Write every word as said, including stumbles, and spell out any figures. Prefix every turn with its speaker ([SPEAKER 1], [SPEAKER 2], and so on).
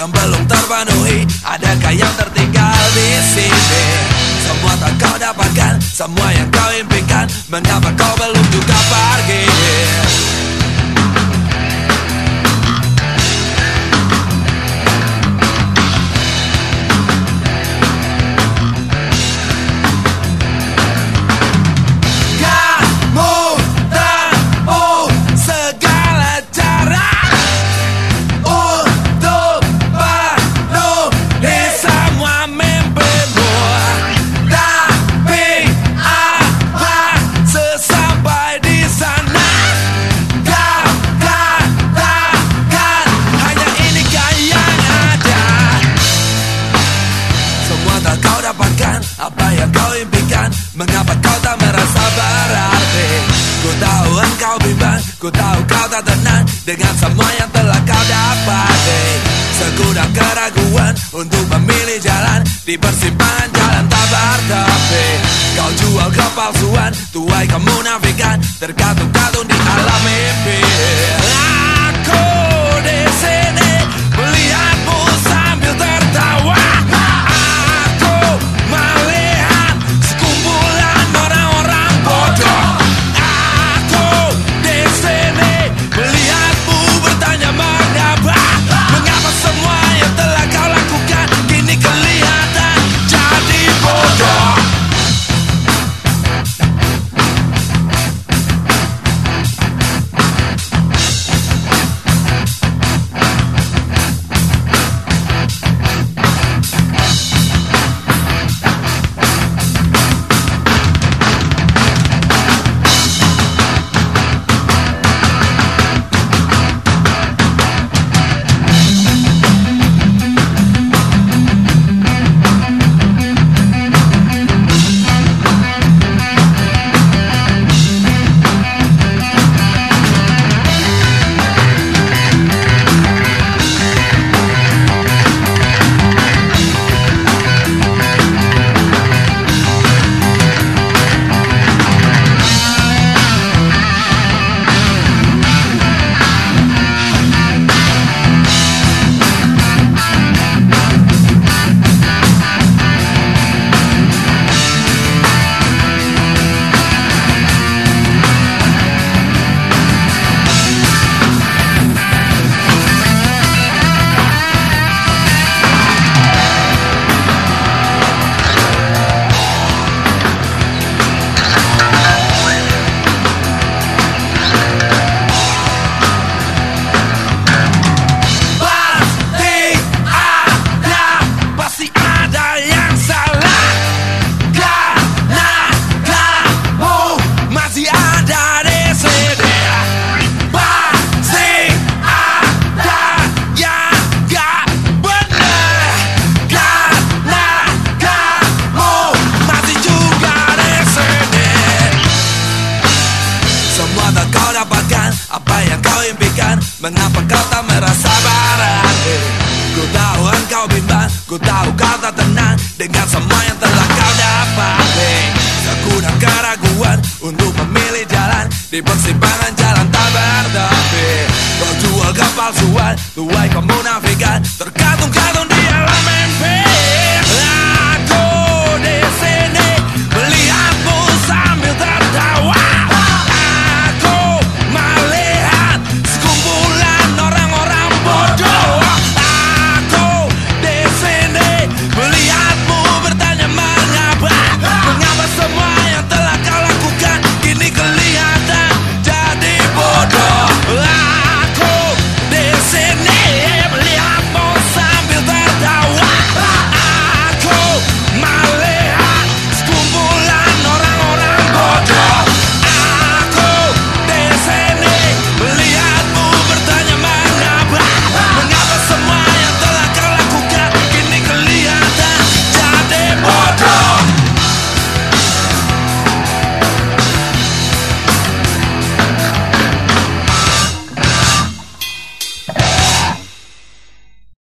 [SPEAKER 1] yang belum terpenuhi? Adakah yang tertinggal di sini? Semua tak kau dapatkan, semua yang kau impikan. Mengapa kau belum juga pergi? Apa yang kau impikan? Mengapa kau tak merasa berarti? Ku tahu engkau bimbang, ku tahu kau tak tenang dengan semua yang telah kau dapati. Segudang keraguan untuk memilih jalan di persimpangan jalan tak bertepi. Kau jual kepalsuan, tuai kemunafikan, terkatung-katung di alam mimpi. Aku di sini melihatmu sambil tertawa. Apa yang kau impikan? Mengapa kau tak merasa berarti? Ku tahu engkau bimbang, ku tahu kau tak tenang dengan semua yang telah kau dapati. Segudang keraguan untuk memilih jalan di persimpangan